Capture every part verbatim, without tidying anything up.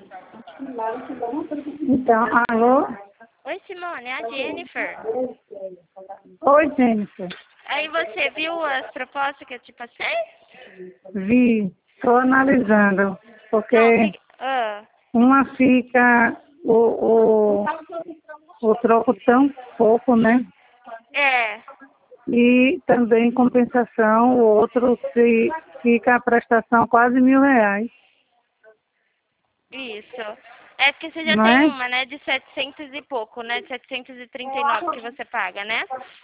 Então, alô? Oi, Simone, é a Jennifer. Oi, Jennifer. Aí você viu as propostas que eu te passei? Vi, estou analisando, porque Não, fica... Ah, uma fica o, o, o troco tão pouco, né? é, E também em compensação, o outro se fica a prestação quase mil reais, isso. É porque você já não tem é? uma, né, de setecentos e pouco, né, de setecentos e trinta e nove que você paga, né?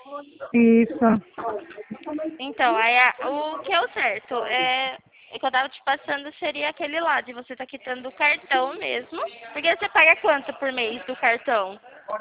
Isso. Então, aí a- o que é o certo é... O que eu tava te passando seria aquele lá, de você tá quitando o cartão mesmo. Porque você paga quanto por mês do cartão?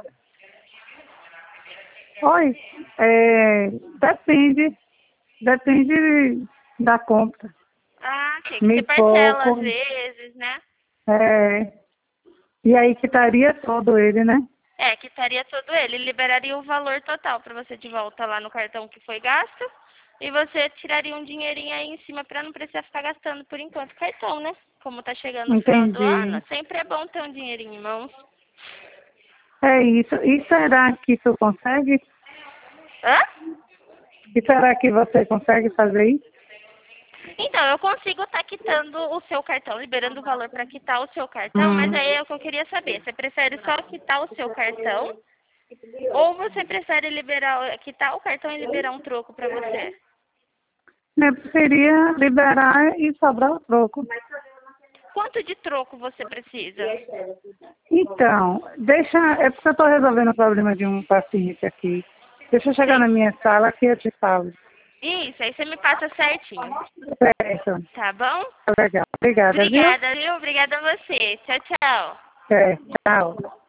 Oi, é, depende, depende da compra. Ah, sim, que você Mil e parcela às pouco, vezes, né? é, e aí quitaria todo ele, né? É, quitaria todo ele, liberaria o valor total para você de volta lá no cartão que foi gasto e você tiraria um dinheirinho aí em cima para não precisar ficar gastando por enquanto cartão, né? Como tá chegando o final do Entendi. ano, sempre é bom ter um dinheirinho em mãos. É isso. E será que tu consegue? Hã? E será que você consegue fazer isso? Então, eu consigo estar quitando o seu cartão, liberando o valor para quitar o seu cartão, mas Hum. aí é o que eu queria saber. Você prefere só quitar o seu cartão ou você prefere liberar, quitar o cartão e liberar um troco para você? Eu preferia liberar e sobrar o troco. Quanto de troco você precisa? Então, deixa. É porque eu estou resolvendo o problema de um paciente aqui. Deixa eu chegar Sim. na minha sala que eu te falo. Isso, aí você me passa certinho. Certo. Tá bom? Tá legal. Obrigada, viu? Obrigada, viu? Obrigada a você. Tchau, tchau. É, tchau.